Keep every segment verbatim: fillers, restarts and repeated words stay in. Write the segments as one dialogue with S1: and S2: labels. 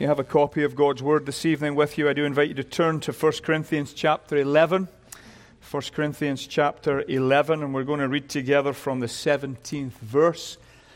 S1: You have a copy of God's Word this evening with you. I do invite you to turn to First Corinthians chapter eleven. First Corinthians chapter eleven, and we're going to read together from the seventeenth verse.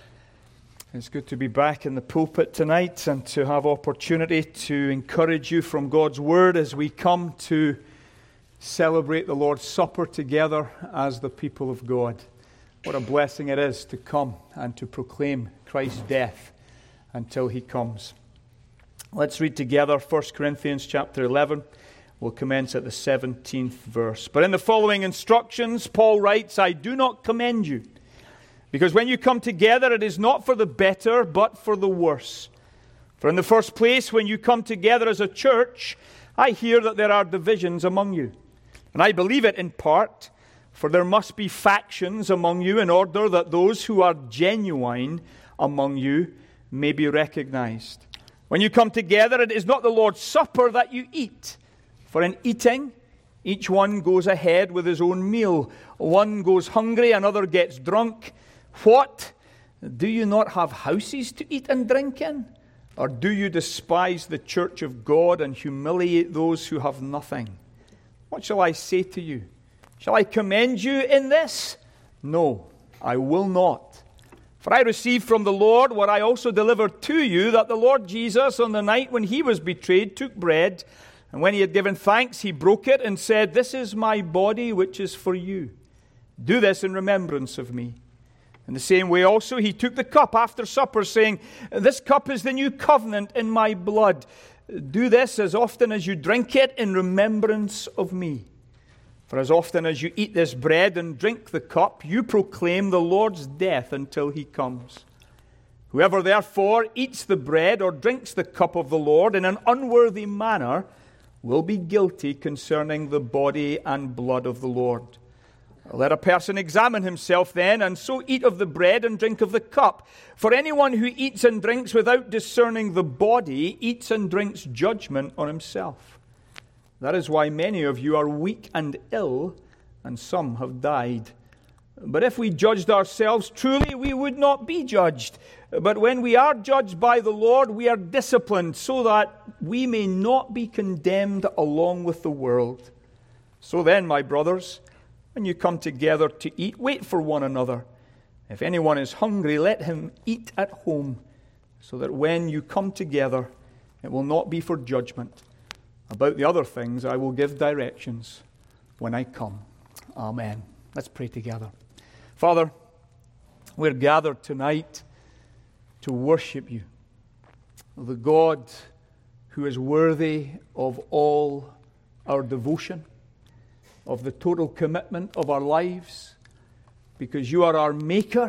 S1: It's good to be back in the pulpit tonight and to have opportunity to encourage you from God's Word as we come to celebrate the Lord's Supper together as the people of God. What a blessing it is to come and to proclaim Christ's death until He comes. Let's read together First Corinthians chapter eleven. We'll commence at the seventeenth verse. But in the following instructions, Paul writes, I do not commend you, because when you come together, it is not for the better, but for the worse. For in the first place, when you come together as a church, I hear that there are divisions among you. And I believe it in part, for there must be factions among you in order that those who are genuine among you may be recognized. When you come together, it is not the Lord's Supper that you eat. For in eating, each one goes ahead with his own meal. One goes hungry, another gets drunk. What? Do you not have houses to eat and drink in? Or do you despise the church of God and humiliate those who have nothing? What shall I say to you? Shall I commend you in this? No, I will not. For I received from the Lord what I also delivered to you, that the Lord Jesus, on the night when He was betrayed, took bread, and when He had given thanks, He broke it and said, This is my body, which is for you. Do this in remembrance of me. In the same way also He took the cup after supper, saying, This cup is the new covenant in my blood. Do this as often as you drink it in remembrance of me. For as often as you eat this bread and drink the cup, you proclaim the Lord's death until He comes. Whoever therefore eats the bread or drinks the cup of the Lord in an unworthy manner will be guilty concerning the body and blood of the Lord. Let a person examine himself then, and so eat of the bread and drink of the cup. For anyone who eats and drinks without discerning the body eats and drinks judgment on himself. That is why many of you are weak and ill, and some have died. But if we judged ourselves, truly we would not be judged. But when we are judged by the Lord, we are disciplined, so that we may not be condemned along with the world. So then, my brothers, when you come together to eat, wait for one another. If anyone is hungry, let him eat at home, so that when you come together, it will not be for judgment. About the other things, I will give directions when I come. Amen. Let's pray together. Father, we're gathered tonight to worship You, the God who is worthy of all our devotion, of the total commitment of our lives, because You are our Maker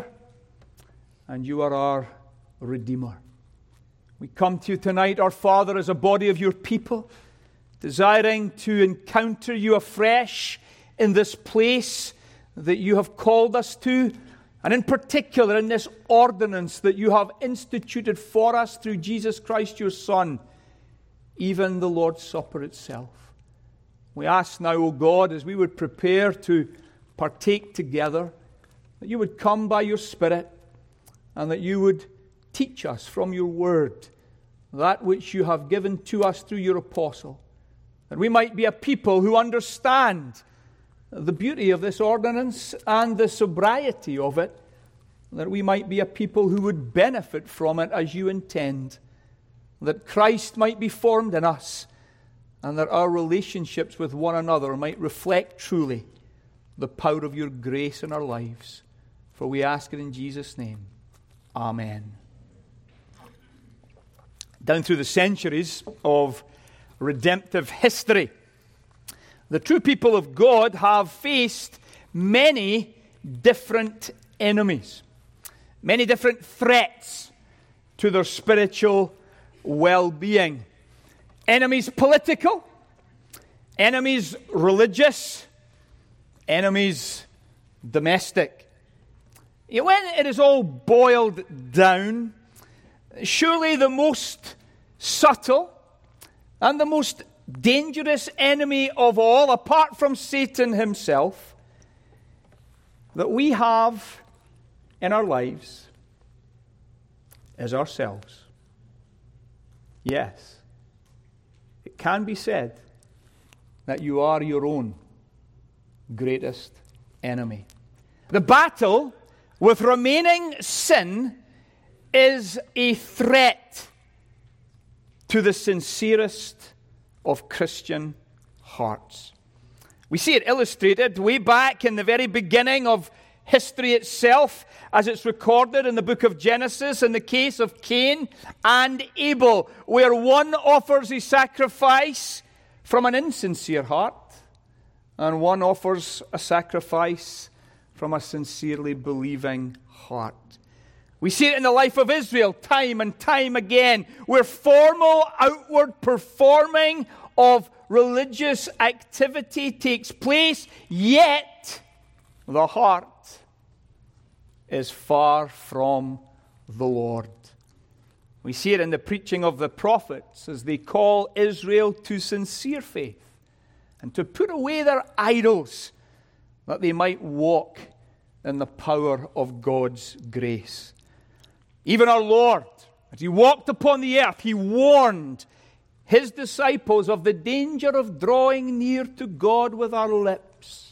S1: and You are our Redeemer. We come to You tonight, our Father, as a body of Your people, desiring to encounter You afresh in this place that You have called us to, and in particular in this ordinance that You have instituted for us through Jesus Christ, Your Son, even the Lord's Supper itself. We ask now, O God, as we would prepare to partake together, that You would come by Your Spirit, and that You would teach us from Your Word that which You have given to us through Your apostle, that we might be a people who understand the beauty of this ordinance and the sobriety of it, that we might be a people who would benefit from it as You intend, that Christ might be formed in us, and that our relationships with one another might reflect truly the power of Your grace in our lives. For we ask it in Jesus' name. Amen. Down through the centuries of redemptive history, the true people of God have faced many different enemies, many different threats to their spiritual well-being. Enemies political, enemies religious, enemies domestic. When it is all boiled down, surely the most subtle and the most dangerous enemy of all, apart from Satan himself, that we have in our lives is ourselves. yes, it can be said that you are your own greatest enemy. The battle with remaining sin is a threat to the sincerest of Christian hearts. We see it illustrated way back in the very beginning of history itself, as it's recorded in the book of Genesis in the case of Cain and Abel, where one offers a sacrifice from an insincere heart, and one offers a sacrifice from a sincerely believing heart. We see it in the life of Israel time and time again, where formal outward performing of religious activity takes place, yet the heart is far from the Lord. We see it in the preaching of the prophets as they call Israel to sincere faith and to put away their idols that they might walk in the power of God's grace. Even our Lord, as he walked upon the earth, he warned his disciples of the danger of drawing near to God with our lips,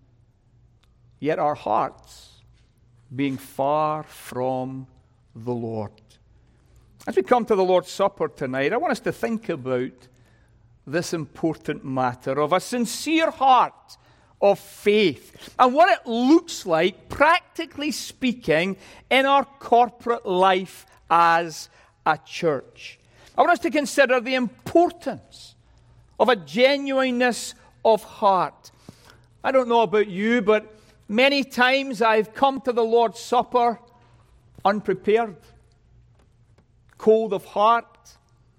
S1: yet our hearts being far from the Lord. As we come to the Lord's Supper tonight, I want us to think about this important matter of a sincere heart of faith and what it looks like, practically speaking, in our corporate life as a church. I want us to consider the importance of a genuineness of heart. I don't know about you, but many times I've come to the Lord's Supper unprepared, cold of heart,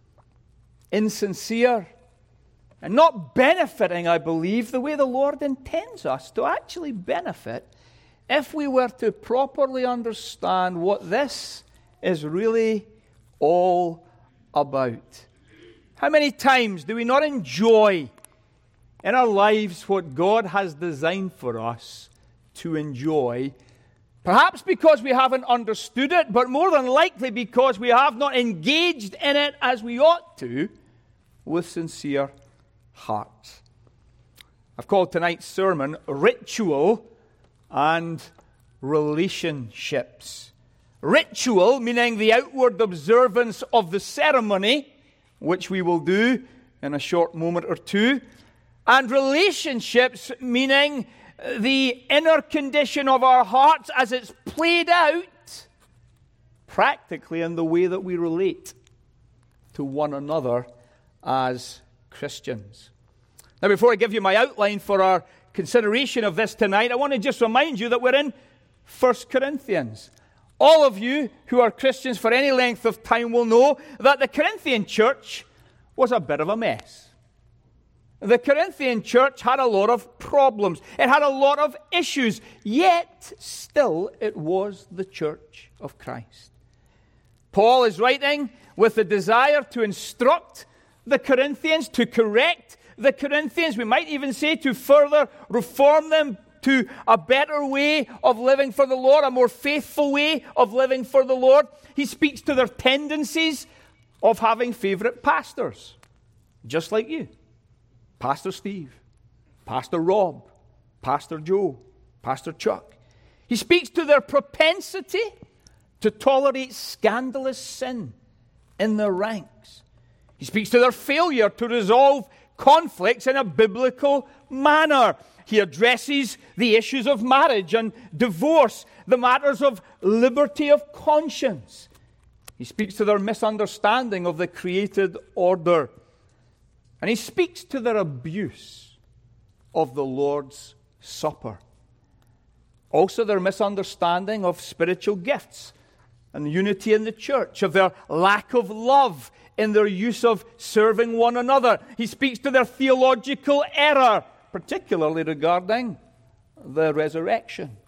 S1: insincere, and not benefiting, I believe, the way the Lord intends us to actually benefit if we were to properly understand what this is really all about. How many times do we not enjoy in our lives what God has designed for us to enjoy? Perhaps because we haven't understood it, but more than likely because we have not engaged in it as we ought to with sincere hearts. I've called tonight's sermon Ritual and Relationships. Ritual, meaning the outward observance of the ceremony, which we will do in a short moment or two. And relationships, meaning the inner condition of our hearts as it's played out practically in the way that we relate to one another as Christians. Now, before I give you my outline for our consideration of this tonight, I want to just remind you that we're in First Corinthians. All of you who are Christians for any length of time will know that the Corinthian church was a bit of a mess. The Corinthian church had a lot of problems. It had a lot of issues. Yet, still, it was the church of Christ. Paul is writing with the desire to instruct the Corinthians, to correct the Corinthians. We might even say to further reform them to a better way of living for the Lord, a more faithful way of living for the Lord. He speaks to their tendencies of having favorite pastors, just like you. Pastor Steve, Pastor Rob, Pastor Joe, Pastor Chuck. He speaks to their propensity to tolerate scandalous sin in their ranks. He speaks to their failure to resolve conflicts in a biblical manner. He addresses the issues of marriage and divorce, the matters of liberty of conscience. He speaks to their misunderstanding of the created order. And he speaks to their abuse of the Lord's Supper. Also their misunderstanding of spiritual gifts and unity in the church, of their lack of love in their use of serving one another. He speaks to their theological error, particularly regarding the resurrection.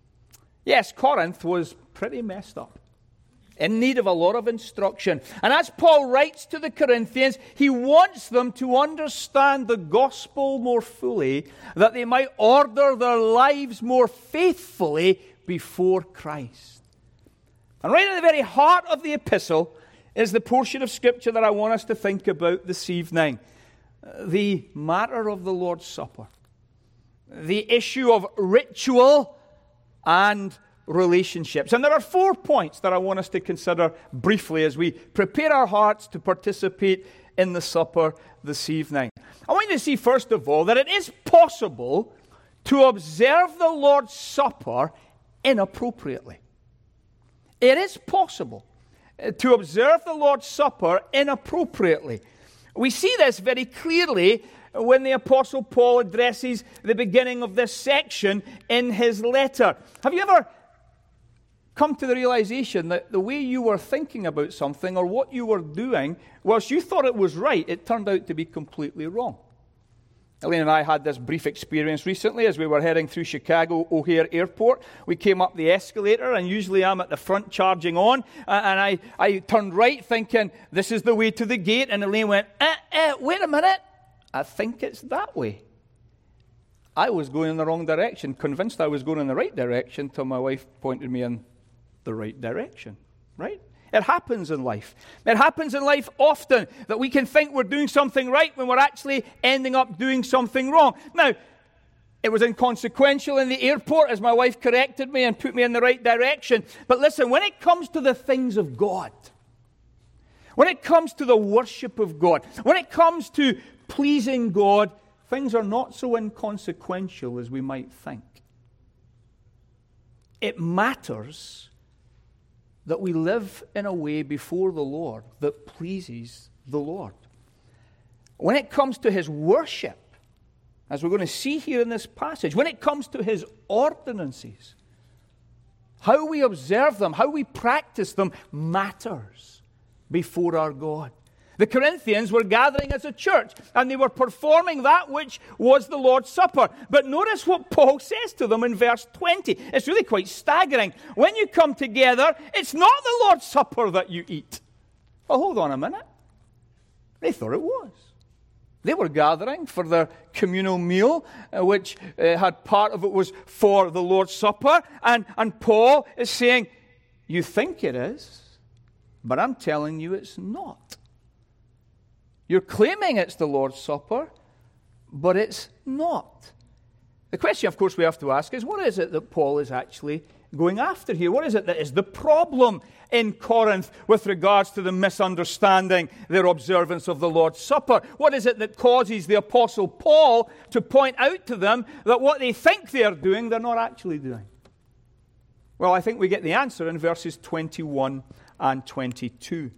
S1: Yes, Corinth was pretty messed up, in need of a lot of instruction. And as Paul writes to the Corinthians, he wants them to understand the gospel more fully, that they might order their lives more faithfully before Christ. And right at the very heart of the epistle is the portion of Scripture that I want us to think about this evening. The matter of the Lord's Supper. The issue of ritual and relationships. And there are four points that I want us to consider briefly as we prepare our hearts to participate in the supper this evening. I want you to see, first of all, that it is possible to observe the Lord's Supper inappropriately. It is possible to observe the Lord's Supper inappropriately. We see this very clearly when the Apostle Paul addresses the beginning of this section in his letter. Have you ever come to the realization that the way you were thinking about something or what you were doing, whilst you thought it was right, it turned out to be completely wrong? Elaine and I had this brief experience recently as we were heading through Chicago O'Hare Airport. We came up the escalator, and usually I'm at the front charging on, and I, I turned right thinking, this is the way to the gate, and Elaine went, eh, eh, wait a minute, I think it's that way. I was going in the wrong direction, convinced I was going in the right direction, until my wife pointed me in the right direction, right? It happens in life. It happens in life often that we can think we're doing something right when we're actually ending up doing something wrong. Now, it was inconsequential in the airport as my wife corrected me and put me in the right direction. But listen, when it comes to the things of God, when it comes to the worship of God, when it comes to pleasing God, things are not so inconsequential as we might think. It matters that we live in a way before the Lord that pleases the Lord. When it comes to His worship, as we're going to see here in this passage, when it comes to His ordinances, how we observe them, how we practice them, matters before our God. The Corinthians were gathering as a church, and they were performing that which was the Lord's Supper. But notice what Paul says to them in verse twenty. It's really quite staggering. When you come together, it's not the Lord's Supper that you eat. Well, hold on a minute. They thought it was. They were gathering for their communal meal, uh, which uh, had part of it was for the Lord's Supper. And, and Paul is saying, you think it is, but I'm telling you it's not. You're claiming it's the Lord's Supper, but it's not. The question, of course, we have to ask is, what is it that Paul is actually going after here? What is it that is the problem in Corinth with regards to the misunderstanding their observance of the Lord's Supper? What is it that causes the Apostle Paul to point out to them that what they think they are doing, they're not actually doing? Well, I think we get the answer in verses twenty-one and twenty-two.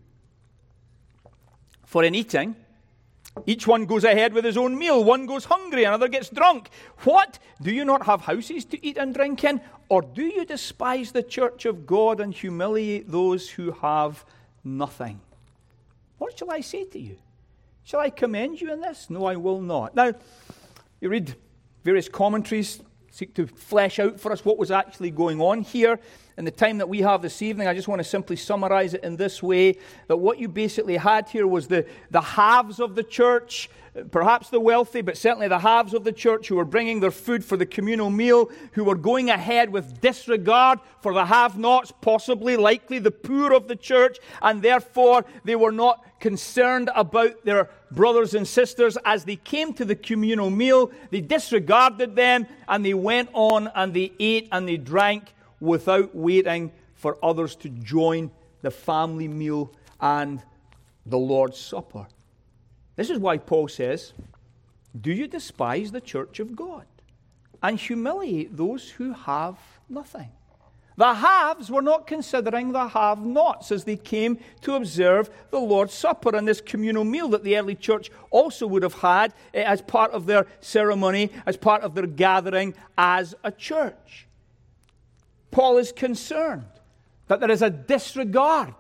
S1: For in eating, each one goes ahead with his own meal. One goes hungry, another gets drunk. What? Do you not have houses to eat and drink in? Or do you despise the church of God and humiliate those who have nothing? What shall I say to you? Shall I commend you in this? No, I will not. Now, you read various commentaries, seek to flesh out for us what was actually going on here. In the time that we have this evening, I just want to simply summarize it in this way, that what you basically had here was the, the halves of the church, perhaps the wealthy, but certainly the halves of the church who were bringing their food for the communal meal, who were going ahead with disregard for the have-nots, possibly, likely the poor of the church, and therefore they were not concerned about their brothers and sisters as they came to the communal meal. They disregarded them, and they went on and they ate and they drank without waiting for others to join the family meal and the Lord's Supper. This is why Paul says, do you despise the church of God and humiliate those who have nothing? The haves were not considering the have-nots as they came to observe the Lord's Supper and this communal meal that the early church also would have had as part of their ceremony, as part of their gathering as a church. Paul is concerned that there is a disregard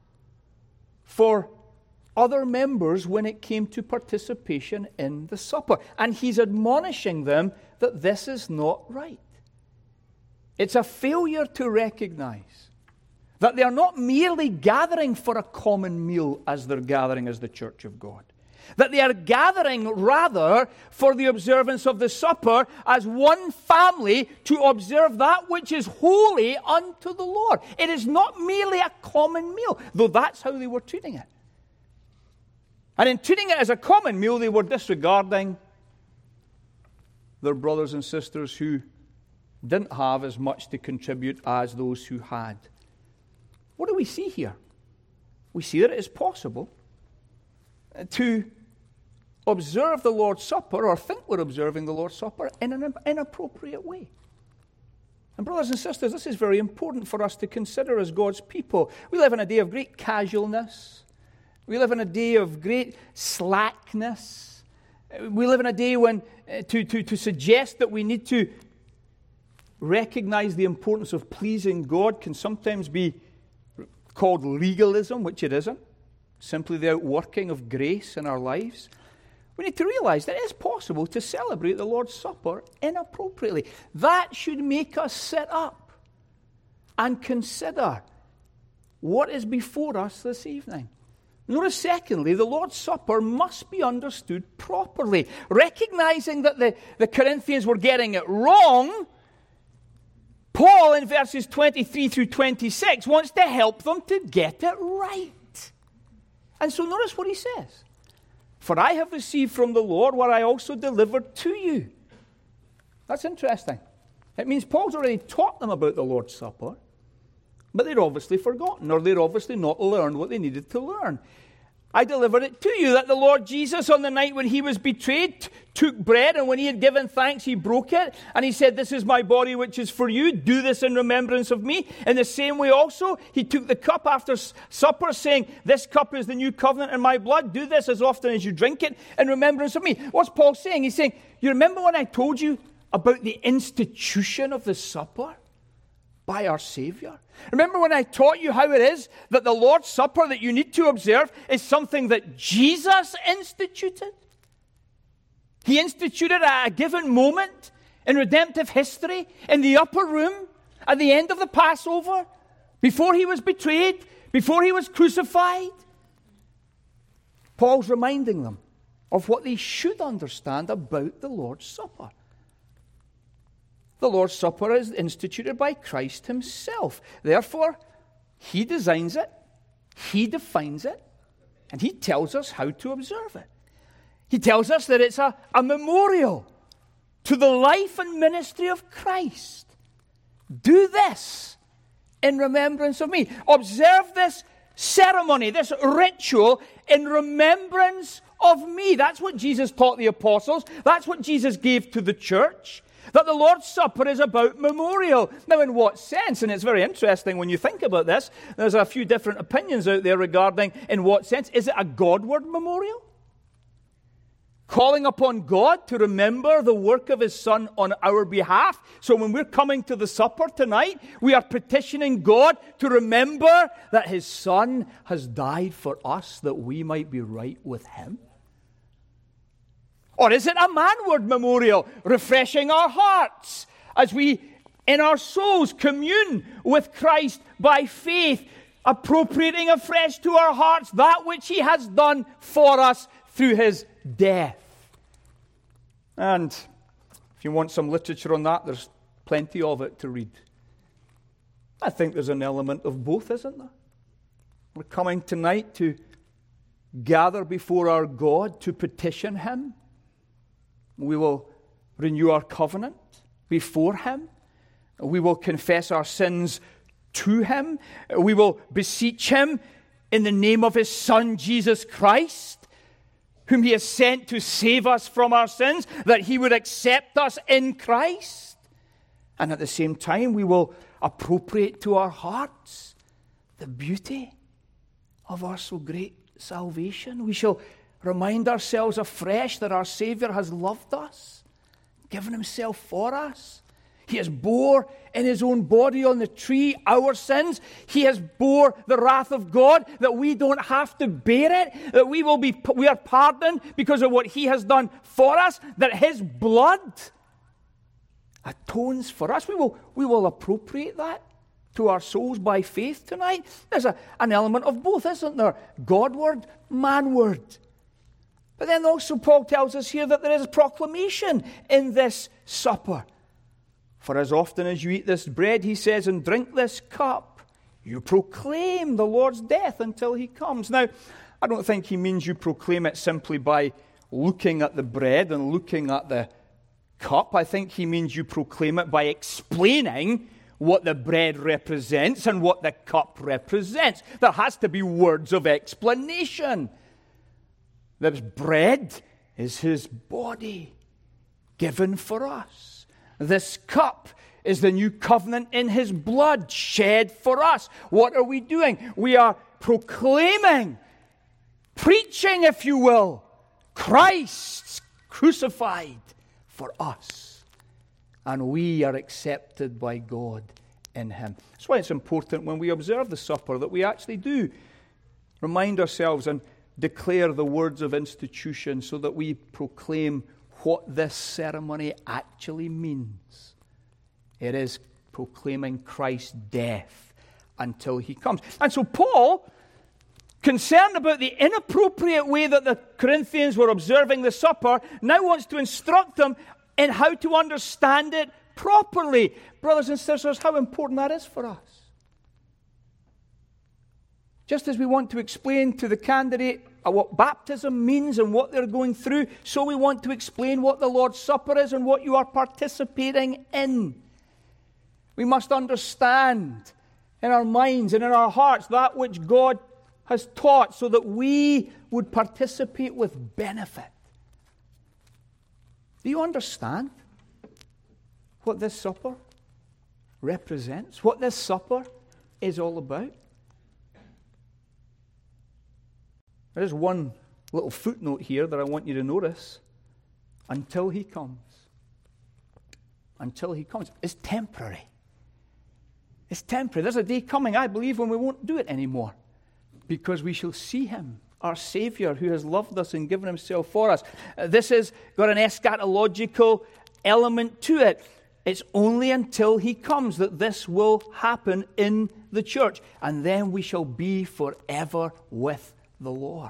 S1: for other members when it came to participation in the supper. And he's admonishing them that this is not right. It's a failure to recognize that they are not merely gathering for a common meal as they're gathering as the church of God. That they are gathering rather for the observance of the supper as one family to observe that which is holy unto the Lord. It is not merely a common meal, though that's how they were treating it. And in treating it as a common meal, they were disregarding their brothers and sisters who didn't have as much to contribute as those who had. What do we see here? We see that it is possible to observe the Lord's Supper, or think we're observing the Lord's Supper, in an inappropriate way. And brothers and sisters, this is very important for us to consider as God's people. We live in a day of great casualness. We live in a day of great slackness. We live in a day when uh, to, to, to suggest that we need to recognize the importance of pleasing God can sometimes be called legalism, which it isn't. Simply the outworking of grace in our lives. We need to realize that it is possible to celebrate the Lord's Supper inappropriately. That should make us sit up and consider what is before us this evening. Notice, secondly, the Lord's Supper must be understood properly. Recognizing that the, the Corinthians were getting it wrong, Paul, in verses twenty-three through twenty-six, wants to help them to get it right. And so notice what he says. For I have received from the Lord what I also delivered to you. That's interesting. It means Paul's already taught them about the Lord's Supper, but they'd obviously forgotten, or they'd obviously not learned what they needed to learn. I delivered it to you, that the Lord Jesus, on the night when he was betrayed, t- took bread, and when he had given thanks, he broke it, and he said, this is my body which is for you. Do this in remembrance of me. In the same way also, he took the cup after s- supper, saying, this cup is the new covenant in my blood. Do this as often as you drink it in remembrance of me. What's Paul saying? He's saying, you remember when I told you about the institution of the supper by our Savior? Remember when I taught you how it is that the Lord's Supper that you need to observe is something that Jesus instituted? He instituted at a given moment in redemptive history, in the upper room, at the end of the Passover, before he was betrayed, before he was crucified. Paul's reminding them of what they should understand about the Lord's Supper. The Lord's Supper is instituted by Christ himself. Therefore, he designs it, he defines it, and he tells us how to observe it. He tells us that it's a, a memorial to the life and ministry of Christ. Do this in remembrance of me. Observe this ceremony, this ritual, in remembrance of me. That's what Jesus taught the apostles. That's what Jesus gave to the church. That the Lord's Supper is about memorial. Now, in what sense? And it's very interesting when you think about this. There's a few different opinions out there regarding in what sense. Is it a Godward memorial? Calling upon God to remember the work of his Son on our behalf. So when we're coming to the supper tonight, we are petitioning God to remember that his Son has died for us that we might be right with him. Or is it a manward memorial, refreshing our hearts as we, in our souls, commune with Christ by faith, appropriating afresh to our hearts that which he has done for us through his death? And if you want some literature on that, there's plenty of it to read. I think there's an element of both, isn't there? We're coming tonight to gather before our God to petition him. We will renew our covenant before him. We will confess our sins to him. We will beseech him in the name of his Son, Jesus Christ, whom he has sent to save us from our sins, that he would accept us in Christ. And at the same time, we will appropriate to our hearts the beauty of our so great salvation. We shall remind ourselves afresh that our Savior has loved us, given himself for us. He has bore in his own body on the tree our sins. He has bore the wrath of God, that we don't have to bear it, that we will be we are pardoned because of what he has done for us, that his blood atones for us. We will, we will appropriate that to our souls by faith tonight. There's a, an element of both, isn't there? Godward, manward. But then also Paul tells us here that there is a proclamation in this supper. For as often as you eat this bread, he says, and drink this cup, you proclaim the Lord's death until he comes. Now, I don't think he means you proclaim it simply by looking at the bread and looking at the cup. I think he means you proclaim it by explaining what the bread represents and what the cup represents. There has to be words of explanation. This bread is his body given for us. This cup is the new covenant in his blood shed for us. What are we doing? We are proclaiming, preaching, if you will, Christ crucified for us. And we are accepted by God in him. That's why it's important when we observe the supper that we actually do remind ourselves and declare the words of institution so that we proclaim what this ceremony actually means. It is proclaiming Christ's death until he comes. And so Paul, concerned about the inappropriate way that the Corinthians were observing the supper, now wants to instruct them in how to understand it properly. Brothers and sisters, how important that is for us. Just as we want to explain to the candidate what baptism means and what they're going through, so we want to explain what the Lord's Supper is and what you are participating in. We must understand in our minds and in our hearts that which God has taught so that we would participate with benefit. Do you understand what this supper represents? What this supper is all about? There is one little footnote here that I want you to notice. Until he comes. Until he comes. It's temporary. It's temporary. There's a day coming, I believe, when we won't do it anymore. Because we shall see him, our Savior, who has loved us and given himself for us. Uh, this has got an eschatological element to it. It's only until he comes that this will happen in the church. And then we shall be forever with the Lord.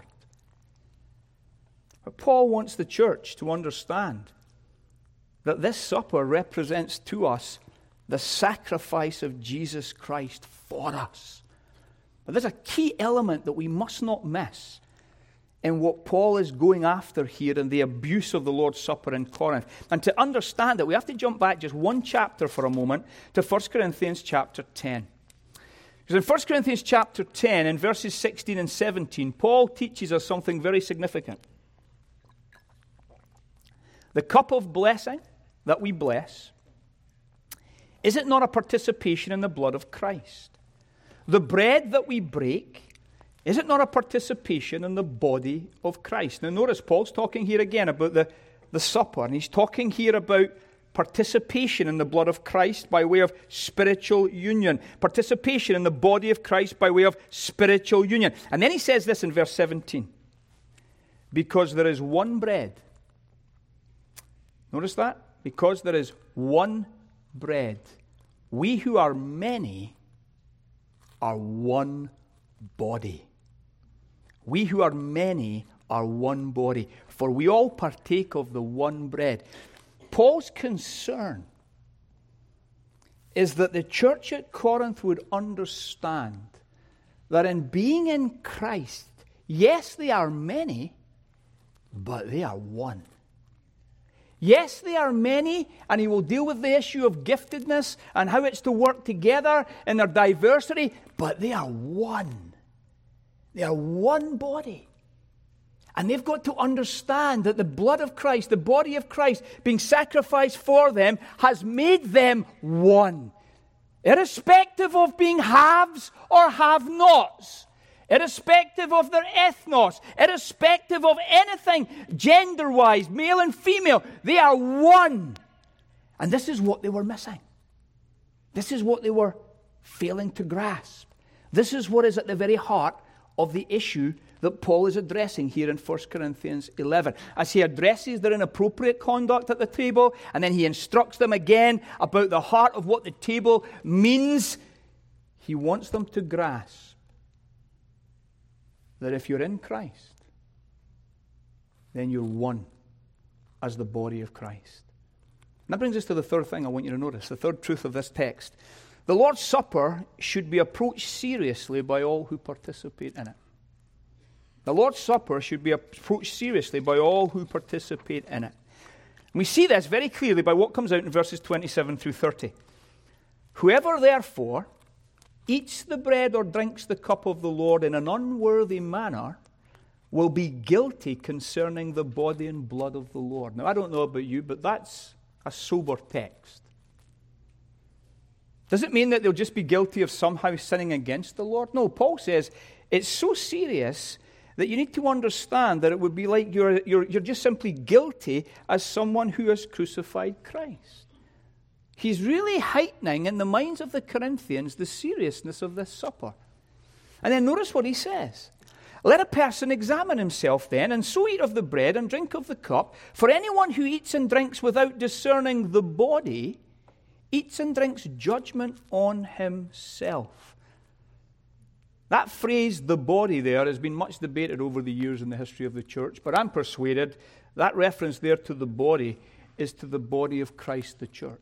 S1: But Paul wants the church to understand that this supper represents to us the sacrifice of Jesus Christ for us. But there's a key element that we must not miss in what Paul is going after here in the abuse of the Lord's Supper in Corinth. And to understand it, we have to jump back just one chapter for a moment to First Corinthians chapter ten. Because in First Corinthians chapter ten, in verses sixteen and seventeen, Paul teaches us something very significant. The cup of blessing that we bless, is it not a participation in the blood of Christ? The bread that we break, is it not a participation in the body of Christ? Now notice Paul's talking here again about the, the supper, and he's talking here about participation in the blood of Christ by way of spiritual union. Participation in the body of Christ by way of spiritual union. And then he says this in verse seventeen. Because there is one bread. Notice that? Because there is one bread. We who are many are one body. We who are many are one body. For we all partake of the one bread. Paul's concern is that the church at Corinth would understand that in being in Christ, yes, they are many, but they are one. Yes, they are many, and he will deal with the issue of giftedness and how it's to work together in their diversity, but they are one. They are one body. And they've got to understand that the blood of Christ, the body of Christ being sacrificed for them, has made them one. Irrespective of being haves or have-nots. Irrespective of their ethnos. Irrespective of anything gender-wise, male and female. They are one. And this is what they were missing. This is what they were failing to grasp. This is what is at the very heart of the issue that Paul is addressing here in First Corinthians eleven. As he addresses their inappropriate conduct at the table, and then he instructs them again about the heart of what the table means, he wants them to grasp that if you're in Christ, then you're one as the body of Christ. And that brings us to the third thing I want you to notice, the third truth of this text. The Lord's Supper should be approached seriously by all who participate in it. The Lord's Supper should be approached seriously by all who participate in it. And we see this very clearly by what comes out in verses twenty-seven through thirty. Whoever therefore eats the bread or drinks the cup of the Lord in an unworthy manner will be guilty concerning the body and blood of the Lord. Now, I don't know about you, but that's a sober text. Does it mean that they'll just be guilty of somehow sinning against the Lord? No, Paul says it's so serious that you need to understand that it would be like you're, you're, you're just simply guilty as someone who has crucified Christ. He's really heightening in the minds of the Corinthians the seriousness of this supper. And then notice what he says. Let a person examine himself then, and so eat of the bread and drink of the cup. For anyone who eats and drinks without discerning the body eats and drinks judgment on himself. That phrase, the body there, has been much debated over the years in the history of the church, but I'm persuaded that reference there to the body is to the body of Christ, the church.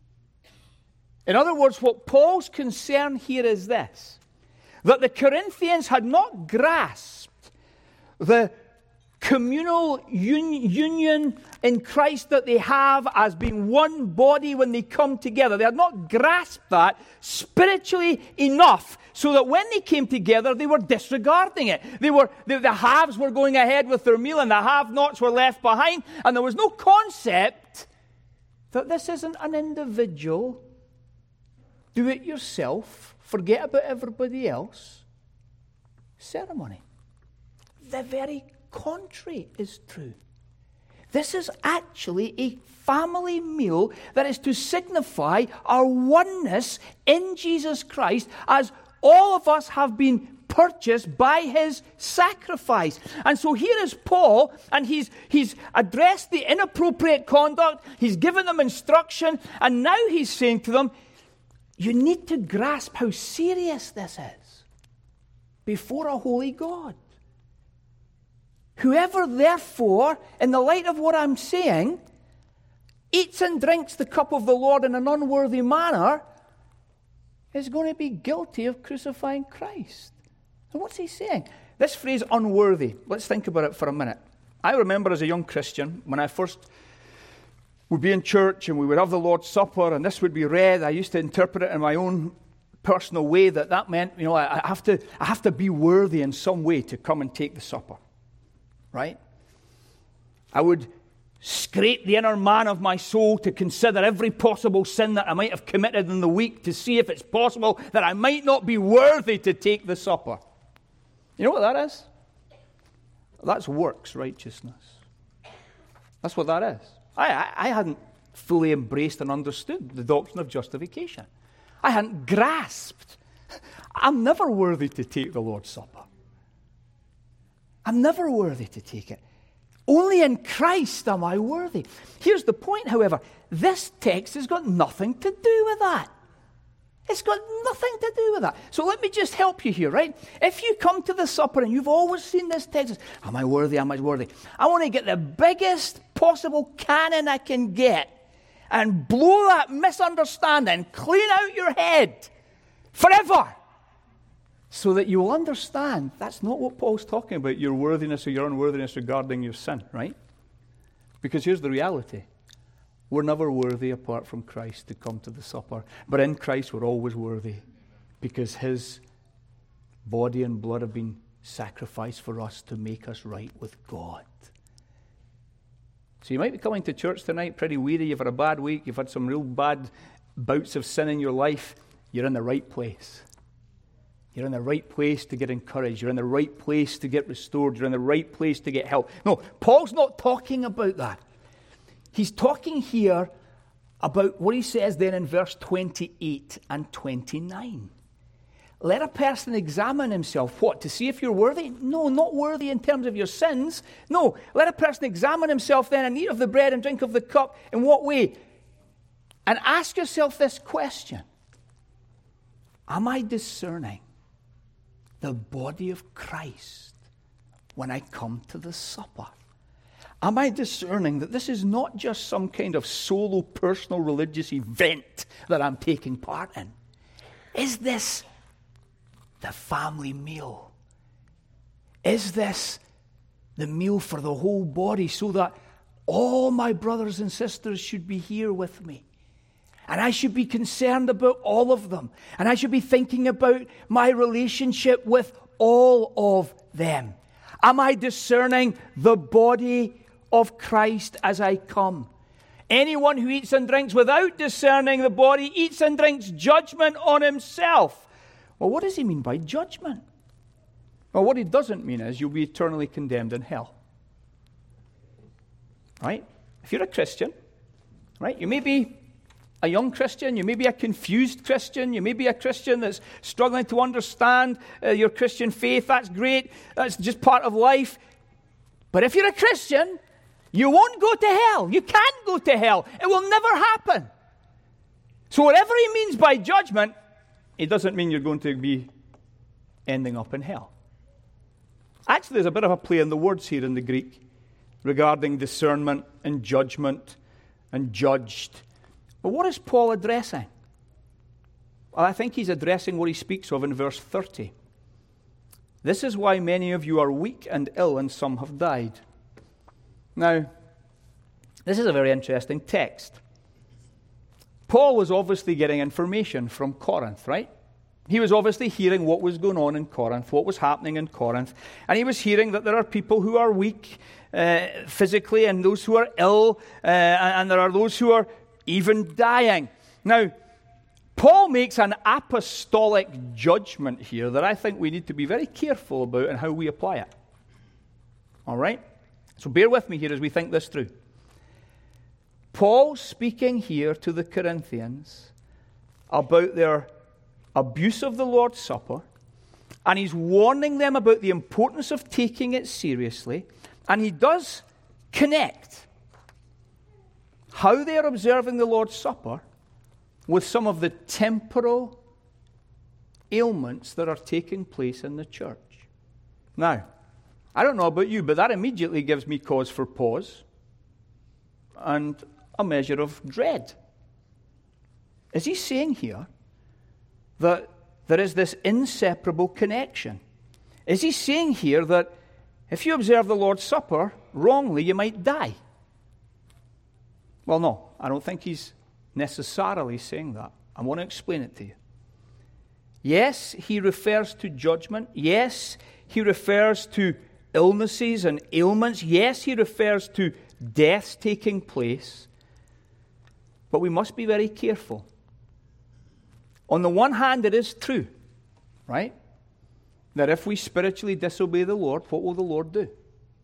S1: In other words, what Paul's concern here is this, that the Corinthians had not grasped the communal un- union in Christ that they have as being one body when they come together. They had not grasped that spiritually enough so that when they came together, they were disregarding it. They were the, the haves were going ahead with their meal and the have-nots were left behind, and there was no concept that this isn't an individual, do-it-yourself, forget about everybody else ceremony. The very contrary is true. This is actually a family meal that is to signify our oneness in Jesus Christ, as all of us have been purchased by his sacrifice. And so here is Paul, and he's he's addressed the inappropriate conduct, he's given them instruction, and now he's saying to them, you need to grasp how serious this is before a holy God. Whoever, therefore, in the light of what I'm saying, eats and drinks the cup of the Lord in an unworthy manner is going to be guilty of crucifying Christ. And what's he saying? This phrase, unworthy, let's think about it for a minute. I remember as a young Christian, when I first would be in church and we would have the Lord's Supper and this would be read, I used to interpret it in my own personal way, that that meant, you know, I have to, I have to be worthy in some way to come and take the supper. Right? I would scrape the inner man of my soul to consider every possible sin that I might have committed in the week to see if it's possible that I might not be worthy to take the supper. You know what that is? That's works righteousness. That's what that is. I, I, I hadn't fully embraced and understood the doctrine of justification. I hadn't grasped. I'm never worthy to take the Lord's Supper. I'm never worthy to take it. Only in Christ am I worthy. Here's the point, however. This text has got nothing to do with that. It's got nothing to do with that. So let me just help you here, right? If you come to the supper and you've always seen this text, am I worthy, am I worthy? I want to get the biggest possible cannon I can get and blow that misunderstanding clean out your head forever, so that you will understand that's not what Paul's talking about, your worthiness or your unworthiness regarding your sin, right? Because here's the reality. We're never worthy apart from Christ to come to the supper. But in Christ we're always worthy because his body and blood have been sacrificed for us to make us right with God. So you might be coming to church tonight pretty weary, you've had a bad week, you've had some real bad bouts of sin in your life. You're in the right place. You're in the right place to get encouraged. You're in the right place to get restored. You're in the right place to get help. No, Paul's not talking about that. He's talking here about what he says then in verse twenty-eight and twenty-nine. Let a person examine himself. What? To see if you're worthy? No, not worthy in terms of your sins. No, let a person examine himself then and eat of the bread and drink of the cup. In what way? And ask yourself this question. Am I discerning the body of Christ when I come to the supper? Am I discerning that this is not just some kind of solo personal religious event that I'm taking part in? Is this the family meal? Is this the meal for the whole body so that all my brothers and sisters should be here with me? And I should be concerned about all of them. And I should be thinking about my relationship with all of them. Am I discerning the body of Christ as I come? Anyone who eats and drinks without discerning the body eats and drinks judgment on himself. Well, what does he mean by judgment? Well, what he doesn't mean is you'll be eternally condemned in hell. Right? If you're a Christian, right, you may be a young Christian, you may be a confused Christian, you may be a Christian that's struggling to understand uh, your Christian faith. That's great. That's just part of life. But if you're a Christian, you won't go to hell. You can't go to hell. It will never happen. So whatever he means by judgment, it doesn't mean you're going to be ending up in hell. Actually, there's a bit of a play in the words here in the Greek regarding discernment and judgment and judged. But what is Paul addressing? Well, I think he's addressing what he speaks of in verse thirty. This is why many of you are weak and ill, and some have died. Now, this is a very interesting text. Paul was obviously getting information from Corinth, right? He was obviously hearing what was going on in Corinth, what was happening in Corinth. And he was hearing that there are people who are weak uh, physically and those who are ill, uh, and there are those who are even dying. Now, Paul makes an apostolic judgment here that I think we need to be very careful about and how we apply it. All right? So bear with me here as we think this through. Paul speaking here to the Corinthians about their abuse of the Lord's Supper, and he's warning them about the importance of taking it seriously, and he does connect how they are observing the Lord's Supper with some of the temporal ailments that are taking place in the church. Now, I don't know about you, but that immediately gives me cause for pause and a measure of dread. Is he saying here that there is this inseparable connection? Is he saying here that if you observe the Lord's Supper wrongly, you might die? Well, no, I don't think he's necessarily saying that. I want to explain it to you. Yes, he refers to judgment. Yes, he refers to illnesses and ailments. Yes, he refers to deaths taking place. But we must be very careful. On the one hand, it is true, right, that if we spiritually disobey the Lord, what will the Lord do?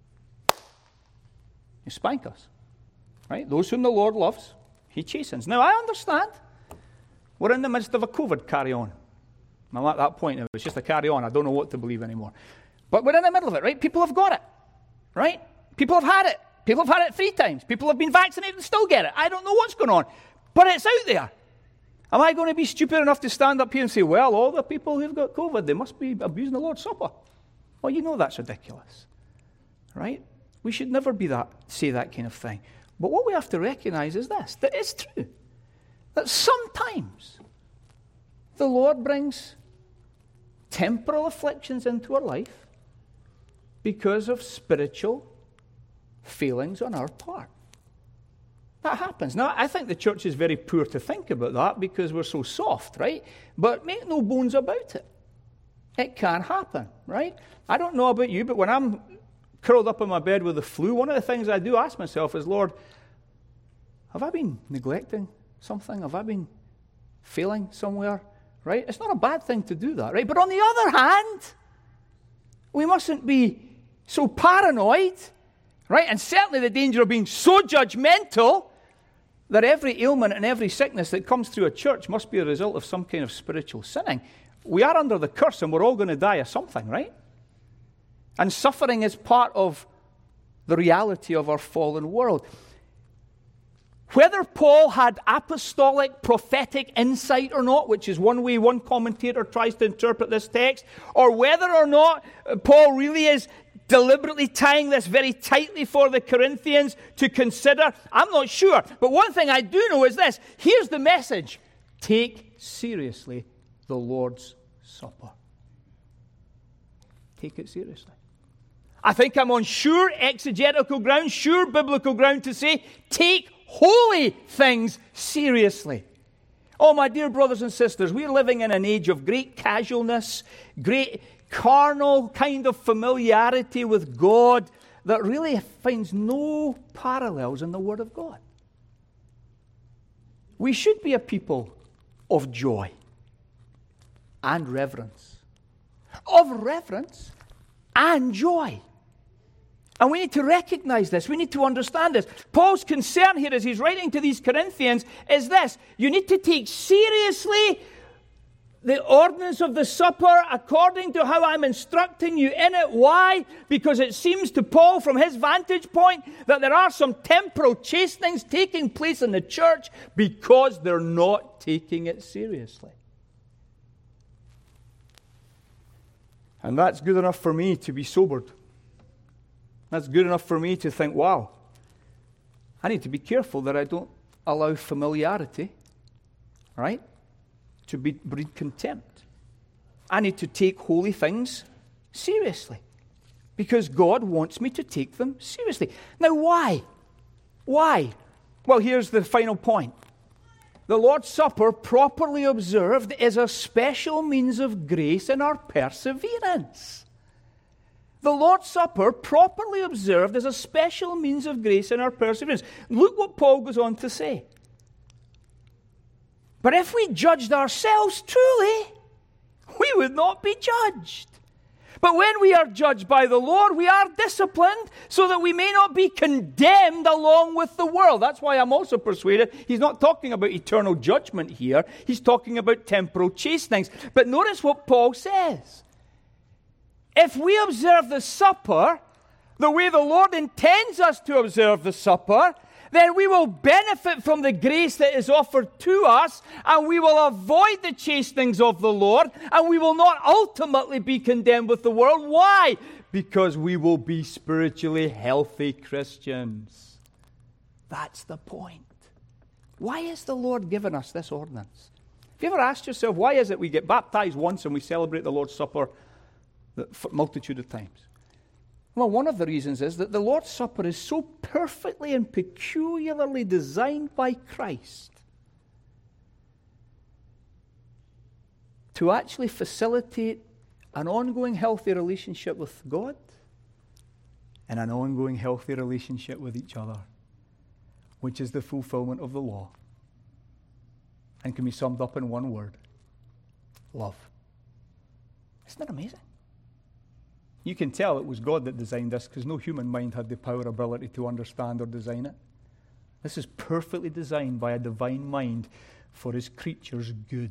S1: He spank us, right? Those whom the Lord loves, he chastens. Now, I understand. We're in the midst of a COVID carry-on. I'm at that point now. It's just a carry-on. I don't know what to believe anymore. But we're in the middle of it, right? People have got it, right? People have had it. People have had it three times. People have been vaccinated and still get it. I don't know what's going on. But it's out there. Am I going to be stupid enough to stand up here and say, well, all the people who've got COVID, they must be abusing the Lord's Supper? Well, you know that's ridiculous, right? We should never be that, say that kind of thing. But what we have to recognize is this, that it's true, that sometimes the Lord brings temporal afflictions into our life because of spiritual failings on our part. That happens. Now, I think the church is very poor to think about that because we're so soft, right? But make no bones about it. It can happen, right? I don't know about you, but when I'm curled up in my bed with the flu, one of the things I do ask myself is, Lord, have I been neglecting something? Have I been failing somewhere? Right? It's not a bad thing to do that, right? But on the other hand, we mustn't be so paranoid, right? And certainly the danger of being so judgmental that every ailment and every sickness that comes through a church must be a result of some kind of spiritual sinning. We are under the curse and we're all going to die of something, right? And suffering is part of the reality of our fallen world. Whether Paul had apostolic prophetic insight or not, which is one way one commentator tries to interpret this text, or whether or not Paul really is
S2: deliberately tying this very tightly for the Corinthians to consider? I'm not sure. But one thing I do know is this. Here's the message. Take seriously the Lord's Supper. Take it seriously. I think I'm on sure exegetical ground, sure biblical ground to say, take holy things seriously. Oh, my dear brothers and sisters, we're living in an age of great casualness, great carnal kind of familiarity with God that really finds no parallels in the Word of God. We should be a people of joy and reverence. Of reverence and joy. And we need to recognize this. We need to understand this. Paul's concern here as he's writing to these Corinthians is this. You need to take seriously the ordinance of the supper according to how I'm instructing you in it. Why? Because it seems to Paul, from his vantage point, that there are some temporal chastenings taking place in the church because they're not taking it seriously. And that's good enough for me to be sobered. That's good enough for me to think, wow, I need to be careful that I don't allow familiarity, right, to be, breed contempt. I need to take holy things seriously because God wants me to take them seriously. Now, why? Why? Well, here's the final point. The Lord's Supper, properly observed, is a special means of grace in our perseverance. The Lord's Supper, properly observed, is a special means of grace in our perseverance. Look what Paul goes on to say. But if we judged ourselves truly, we would not be judged. But when we are judged by the Lord, we are disciplined so that we may not be condemned along with the world. That's why I'm also persuaded he's not talking about eternal judgment here. He's talking about temporal chastenings. But notice what Paul says. If we observe the supper the way the Lord intends us to observe the supper, then we will benefit from the grace that is offered to us, and we will avoid the chastenings of the Lord, and we will not ultimately be condemned with the world. Why? Because we will be spiritually healthy Christians. That's the point. Why has the Lord given us this ordinance? Have you ever asked yourself, why is it we get baptized once and we celebrate the Lord's Supper the multitude of times? Well, one of the reasons is that the Lord's Supper is so perfectly and peculiarly designed by Christ to actually facilitate an ongoing healthy relationship with God and an ongoing healthy relationship with each other, which is the fulfillment of the law and can be summed up in one word: love. Isn't that amazing? You can tell it was God that designed this because no human mind had the power or ability to understand or design it. This is perfectly designed by a divine mind for his creatures' good.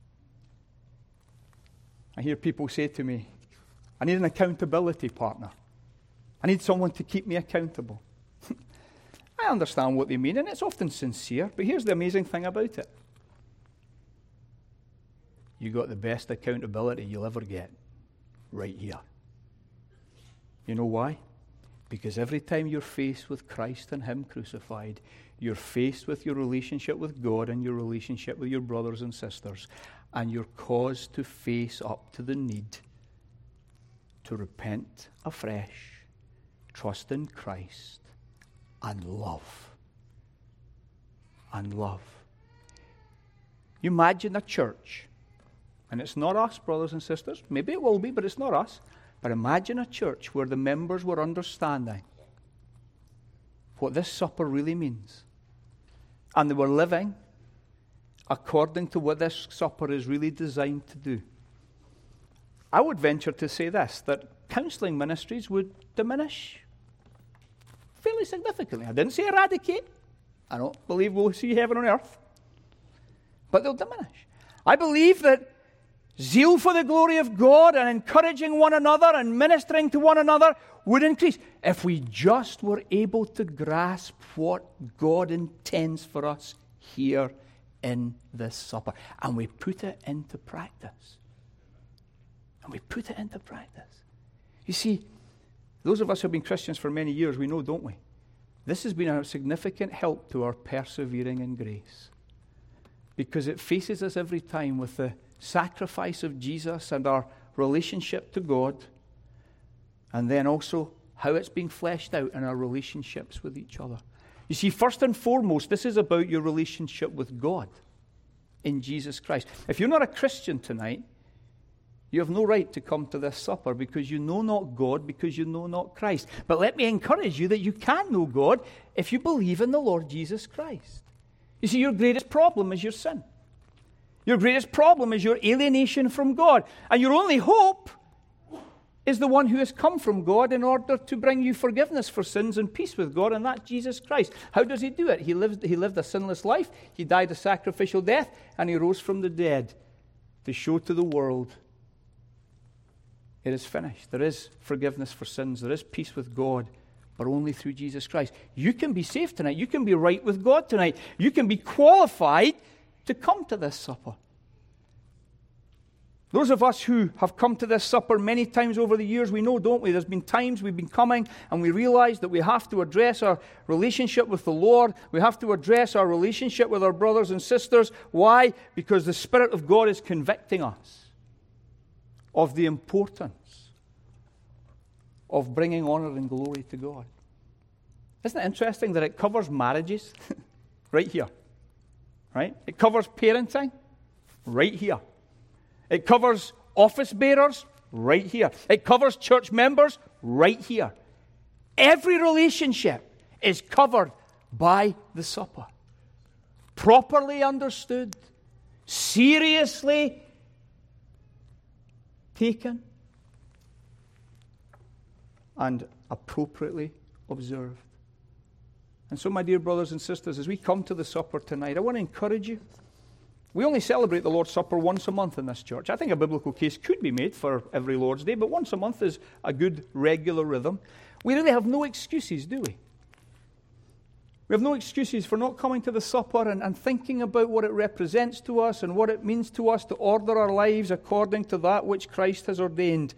S2: I hear people say to me, I need an accountability partner. I need someone to keep me accountable. I understand what they mean, and it's often sincere, but here's the amazing thing about it. You got the best accountability you'll ever get right here. You know why? Because every time you're faced with Christ and him crucified, you're faced with your relationship with God and your relationship with your brothers and sisters, and you're caused to face up to the need to repent afresh, trust in Christ, and love. And love. You imagine a church, and it's not us, brothers and sisters. Maybe it will be, but it's not us. But imagine a church where the members were understanding what this supper really means. And they were living according to what this supper is really designed to do. I would venture to say this, that counseling ministries would diminish fairly significantly. I didn't say eradicate. I don't believe we'll see heaven on earth. But they'll diminish. I believe that zeal for the glory of God and encouraging one another and ministering to one another would increase if we just were able to grasp what God intends for us here in this supper. And we put it into practice. And we put it into practice. You see,
S1: Those of us who have been Christians for many years, we know, don't we? This has been a significant help to our persevering in grace, because it faces us every time with the sacrifice of Jesus and our relationship to God, and then also how it's being fleshed out in our relationships with each other. You see, first and foremost, this is about your relationship with God in Jesus Christ. If you're not a Christian tonight, you have no right to come to this supper, because you know not God, because you know not Christ. But let me encourage you that you can know God if you believe in the Lord Jesus Christ. You see, your greatest problem is your sin. Your greatest problem is your alienation from God. And your only hope is the one who has come from God in order to bring you forgiveness for sins and peace with God, and that's Jesus Christ. How does he do it? He lived, he lived a sinless life, he died a sacrificial death, and he rose from the dead to show to the world it is finished. There is forgiveness for sins. There is peace with God, but only through Jesus Christ. You can be saved tonight. You can be right with God tonight. You can be qualified to come to this supper. Those of us who have come to this supper many times over the years, we know, don't we? There's been times we've been coming and we realize that we have to address our relationship with the Lord. We have to address our relationship with our brothers and sisters. Why? Because the Spirit of God is convicting us of the importance of bringing honor and glory to God. Isn't it interesting that it covers marriages right here? Right? It covers parenting right here. It covers office bearers right here. It covers church members right here. Every relationship is covered by the supper. Properly understood, seriously taken, and appropriately observed. And so, my dear brothers and sisters, as we come to the supper tonight, I want to encourage you. We only celebrate the Lord's Supper once a month in this church. I think a biblical case could be made for every Lord's Day, but once a month is a good regular rhythm. We really have no excuses, do we? We have no excuses for not coming to the supper and, and thinking about what it represents to us and what it means to us to order our lives according to that which Christ has ordained.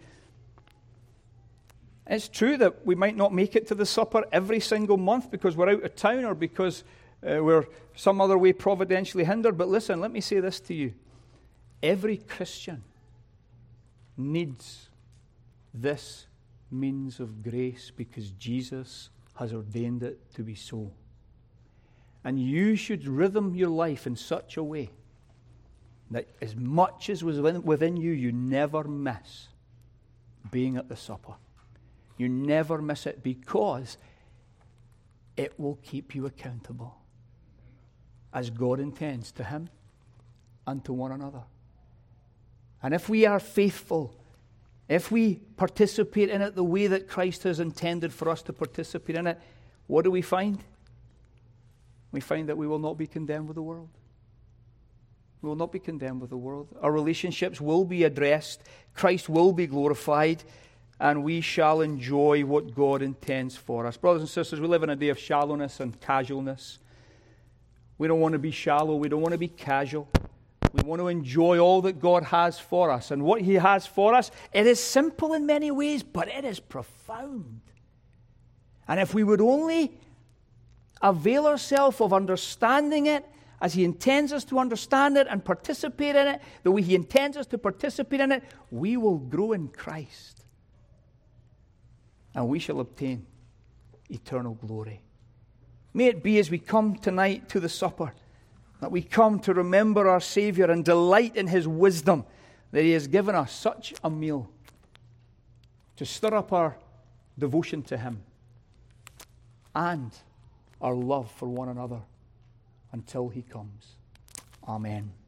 S1: It's true that we might not make it to the supper every single month because we're out of town or because uh, we're some other way providentially hindered. But listen, let me say this to you. Every Christian needs this means of grace because Jesus has ordained it to be so. And you should rhythm your life in such a way that as much as was within you, you never miss being at the supper. You never miss it because it will keep you accountable as God intends to Him and to one another. And if we are faithful, if we participate in it the way that Christ has intended for us to participate in it, what do we find? We find that we will not be condemned with the world. We will not be condemned with the world. Our relationships will be addressed. Christ will be glorified. And we shall enjoy what God intends for us. Brothers and sisters, we live in a day of shallowness and casualness. We don't want to be shallow. We don't want to be casual. We want to enjoy all that God has for us. And what He has for us, it is simple in many ways, but it is profound. And if we would only avail ourselves of understanding it as He intends us to understand it and participate in it, the way He intends us to participate in it, we will grow in Christ. And we shall obtain eternal glory. May it be as we come tonight to the supper, that we come to remember our Savior and delight in His wisdom, that He has given us such a meal to stir up our devotion to Him and our love for one another until He comes. Amen.